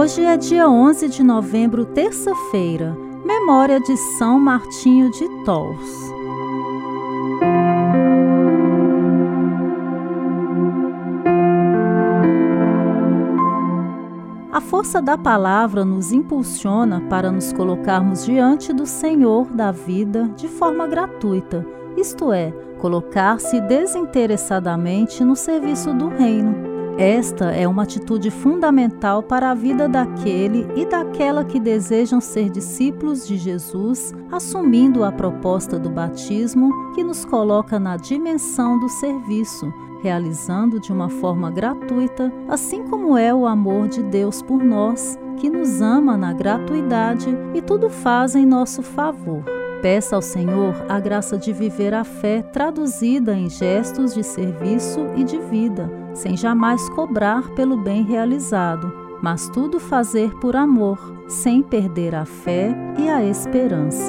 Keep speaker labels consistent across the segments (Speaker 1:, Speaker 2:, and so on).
Speaker 1: Hoje é dia 11 de novembro, terça-feira, memória de São Martinho de Tours. A força da palavra nos impulsiona para nos colocarmos diante do Senhor da vida de forma gratuita, isto é, colocar-se desinteressadamente no serviço do reino. Esta é uma atitude fundamental para a vida daquele e daquela que desejam ser discípulos de Jesus, assumindo a proposta do batismo que nos coloca na dimensão do serviço, realizando de uma forma gratuita, assim como é o amor de Deus por nós, que nos ama na gratuidade e tudo faz em nosso favor. Peça ao Senhor a graça de viver a fé traduzida em gestos de serviço e de vida, sem jamais cobrar pelo bem realizado, mas tudo fazer por amor, sem perder a fé e a esperança.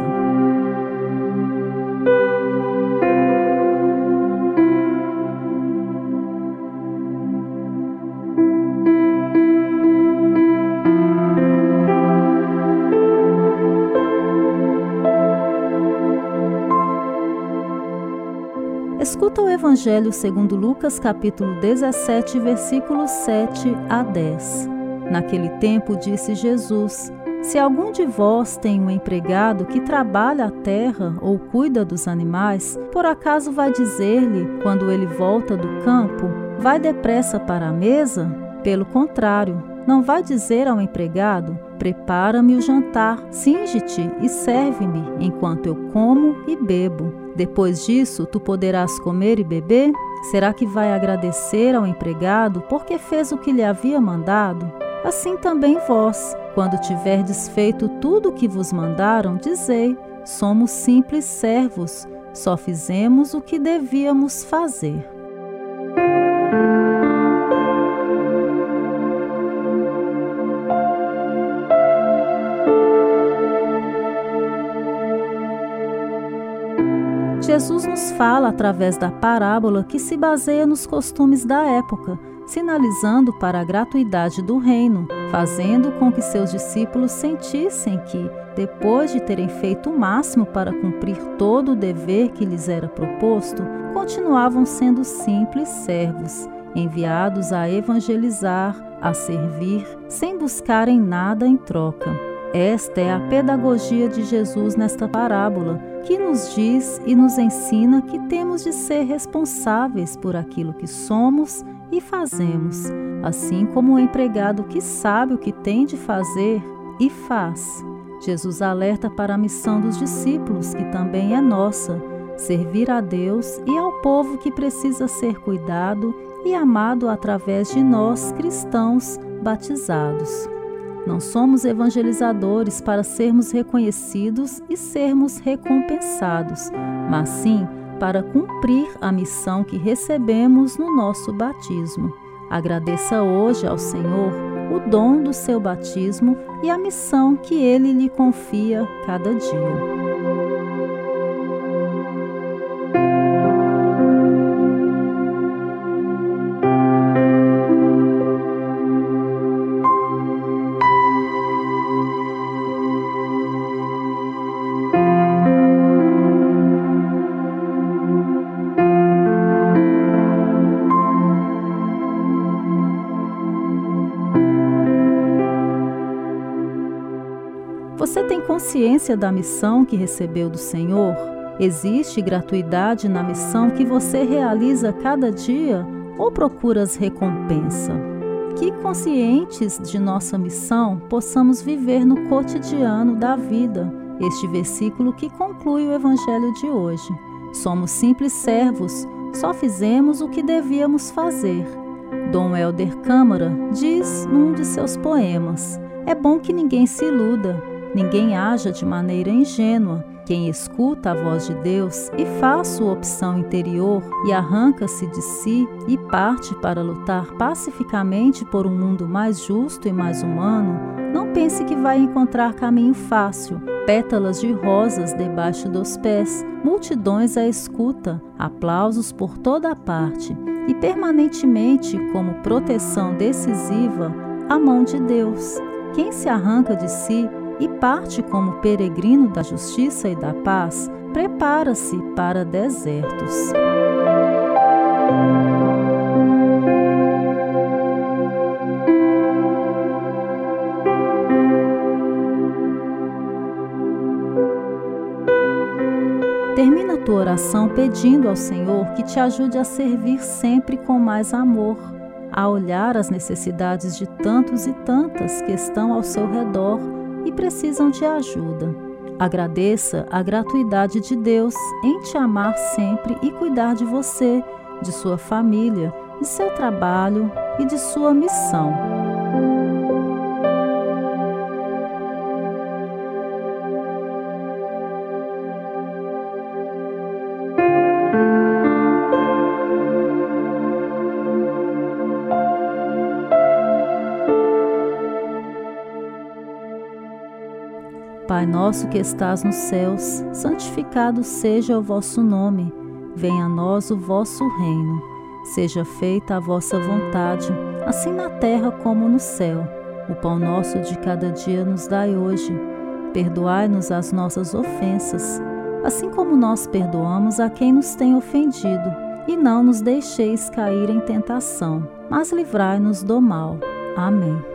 Speaker 1: Escuta o Evangelho segundo Lucas, capítulo 17, versículos 7 a 10. Naquele tempo disse Jesus: Se algum de vós tem um empregado que trabalha a terra ou cuida dos animais, por acaso vai dizer-lhe, quando ele volta do campo, vai depressa para a mesa? Pelo contrário, não vai dizer ao empregado: prepara-me o jantar, cinge-te e serve-me, enquanto eu como e bebo. Depois disso, tu poderás comer e beber? Será que vai agradecer ao empregado porque fez o que lhe havia mandado? Assim também vós, quando tiverdes feito tudo o que vos mandaram, dizei: somos simples servos, só fizemos o que devíamos fazer. Jesus nos fala através da parábola que se baseia nos costumes da época, sinalizando para a gratuidade do reino, fazendo com que seus discípulos sentissem que, depois de terem feito o máximo para cumprir todo o dever que lhes era proposto, continuavam sendo simples servos, enviados a evangelizar, a servir, sem buscarem nada em troca. Esta é a pedagogia de Jesus nesta parábola, que nos diz e nos ensina que temos de ser responsáveis por aquilo que somos e fazemos, assim como o empregado que sabe o que tem de fazer e faz. Jesus alerta para a missão dos discípulos, que também é nossa, servir a Deus e ao povo que precisa ser cuidado e amado através de nós, cristãos batizados. Não somos evangelizadores para sermos reconhecidos e sermos recompensados, mas sim para cumprir a missão que recebemos no nosso batismo. Agradeça hoje ao Senhor o dom do seu batismo e a missão que Ele lhe confia cada dia. Você tem consciência da missão que recebeu do Senhor? Existe gratuidade na missão que você realiza cada dia ou procuras recompensa? Que, conscientes de nossa missão, possamos viver no cotidiano da vida este versículo que conclui o Evangelho de hoje. Somos simples servos, só fizemos o que devíamos fazer. Dom Helder Câmara diz num de seus poemas: é bom que ninguém se iluda, ninguém haja de maneira ingênua. Quem escuta a voz de Deus e faz sua opção interior e arranca-se de si e parte para lutar pacificamente por um mundo mais justo e mais humano, não pense que vai encontrar caminho fácil, pétalas de rosas debaixo dos pés, multidões à escuta, aplausos por toda a parte e permanentemente como proteção decisiva a mão de Deus. Quem se arranca de si e parte como peregrino da justiça e da paz, prepara-se para desertos. Termina tua oração pedindo ao Senhor que te ajude a servir sempre com mais amor, a olhar as necessidades de tantos e tantas que estão ao seu redor e precisam de ajuda. Agradeça a gratuidade de Deus em te amar sempre e cuidar de você, de sua família, de seu trabalho e de sua missão. Pai nosso que estás nos céus, santificado seja o vosso nome. Venha a nós o vosso reino. Seja feita a vossa vontade, assim na terra como no céu. O pão nosso de cada dia nos dai hoje. Perdoai-nos as nossas ofensas, assim como nós perdoamos a quem nos tem ofendido. E não nos deixeis cair em tentação, mas livrai-nos do mal. Amém.